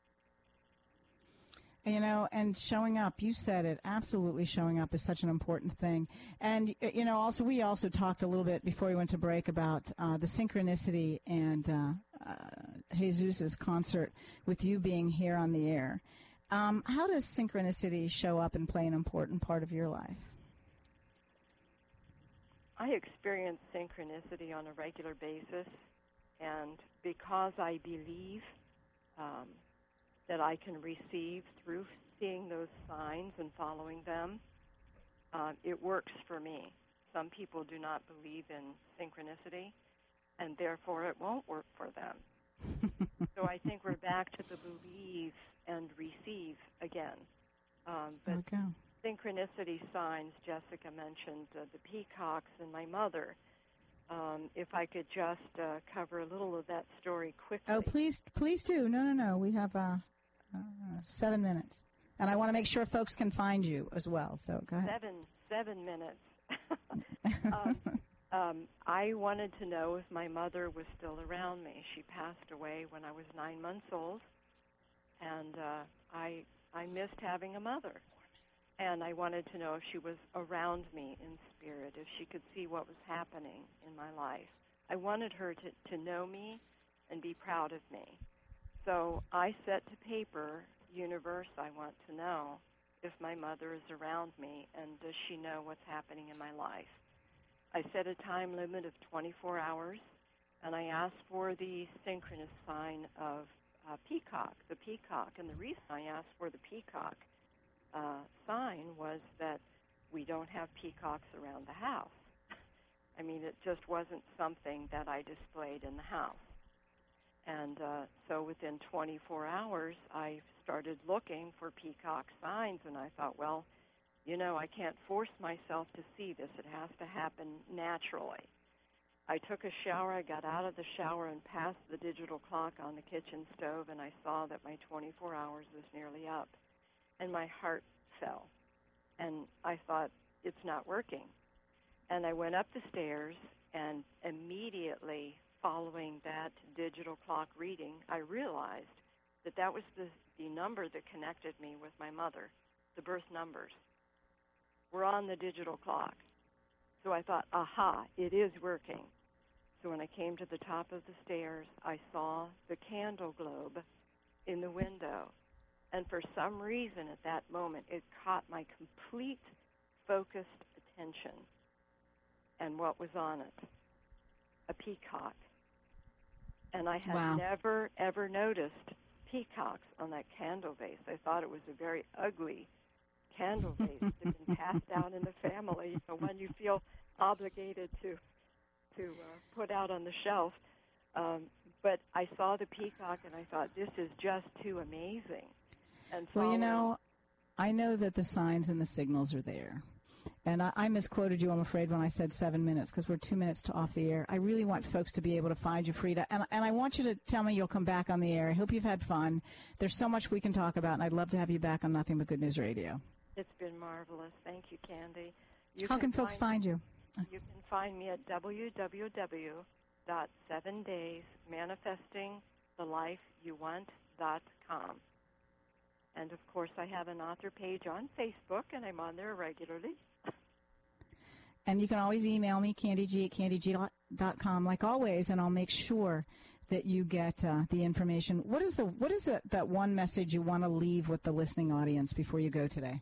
You know, and showing up, you said it, absolutely showing up is such an important thing. And, you know, also we also talked a little bit before we went to break about uh, the synchronicity and uh, uh, Jesus's concert with you being here on the air. Um, how does synchronicity show up and play an important part of your life? I experience synchronicity on a regular basis, and because I believe um, that I can receive through seeing those signs and following them, uh, it works for me. Some people do not believe in synchronicity, and therefore it won't work for them. So I think we're back to the believe and receive again. Um, but okay. Synchronicity signs, Jessica mentioned uh, the peacocks and my mother. Um, if I could just uh, cover a little of that story quickly. Oh, please, please do. No, no, no. We have uh, uh, seven minutes. And I want to make sure folks can find you as well. So go ahead. Seven, seven minutes. um, um, I wanted to know if my mother was still around me. She passed away when I was nine months old, and uh, I I missed having a mother. And I wanted to know if she was around me in spirit, if she could see what was happening in my life. I wanted her to, to know me and be proud of me. So I set to paper, universe, I want to know if my mother is around me and does she know what's happening in my life. I set a time limit of twenty-four hours, and I asked for the synchronous sign of uh, peacock, the peacock. And the reason I asked for the peacock Uh, sign was that we don't have peacocks around the house. I mean, it just wasn't something that I displayed in the house. And uh, so within twenty-four hours, I started looking for peacock signs, and I thought, well, you know, I can't force myself to see this. It has to happen naturally. I took a shower. I got out of the shower and passed the digital clock on the kitchen stove, and I saw that my twenty-four hours was nearly up. And my heart fell. And I thought, it's not working. And I went up the stairs, and immediately following that digital clock reading, I realized that that was the, the number that connected me with my mother. The birth numbers were on the digital clock. So I thought, aha, it is working. So when I came to the top of the stairs, I saw the candle globe in the window. And for some reason at that moment, it caught my complete focused attention. And what was on it? A peacock. And I had Wow. never, ever noticed peacocks on that candle vase. I thought it was a very ugly candle vase that had been passed down in the family, you know, one you feel obligated to to uh, put out on the shelf. Um, but I saw the peacock, and I thought, this is just too amazing. And well, you know, I know that the signs and the signals are there. And I, I misquoted you, I'm afraid, when I said seven minutes, because we're two minutes to off the air. I really want folks to be able to find you, Frida. And, and I want you to tell me you'll come back on the air. I hope you've had fun. There's so much we can talk about, and I'd love to have you back on Nothing But Good News Radio. It's been marvelous. Thank you, Candy. You How can, can folks find, find you? You can find me at w w w dot seven days manifesting the life you want dot com. And, of course, I have an author page on Facebook, and I'm on there regularly. And you can always email me, candy g at candy g dot com, like always, and I'll make sure that you get uh, the information. What is the what is the, that one message you want to leave with the listening audience before you go today?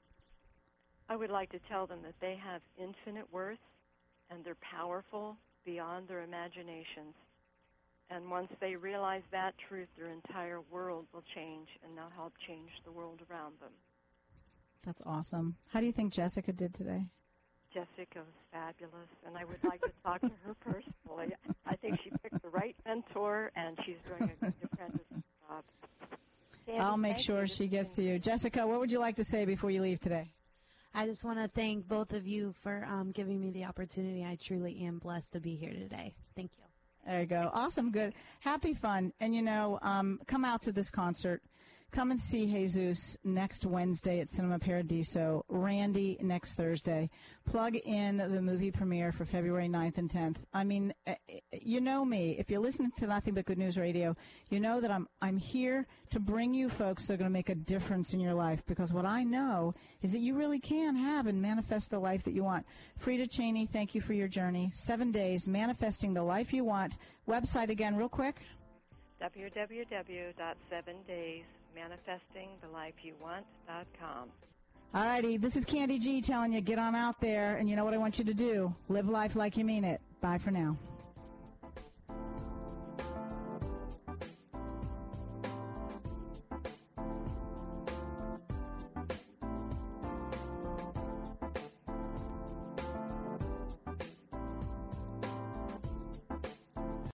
I would like to tell them that they have infinite worth and they're powerful beyond their imaginations. And once they realize that truth, their entire world will change, and they'll help change the world around them. That's awesome. How do you think Jessica did today? Jessica was fabulous, and I would like to talk to her personally. I think she picked the right mentor, and she's doing a good apprentice job. Sandy, I'll make sure she gets to you. Jessica, what would you like to say before you leave today? I just want to thank both of you for um, giving me the opportunity. I truly am blessed to be here today. Thank you. There you go. Awesome. Good. Happy fun. And, you know, um, come out to this concert. Come and see Jesus next Wednesday at Cinema Paradiso. Randy next Thursday. Plug in the movie premiere for February ninth and tenth. I mean, you know me. If you're listening to Nothing But Good News Radio, you know that I'm I'm here to bring you folks that are going to make a difference in your life, because what I know is that you really can have and manifest the life that you want. Frida Cheney, thank you for your journey. Seven days, manifesting the life you want. Website again, real quick. w w w dot seven days manifesting the life you want dot com. All righty, this is Candy G telling you, get on out there, and you know what I want you to do? Live life like you mean it. Bye for now.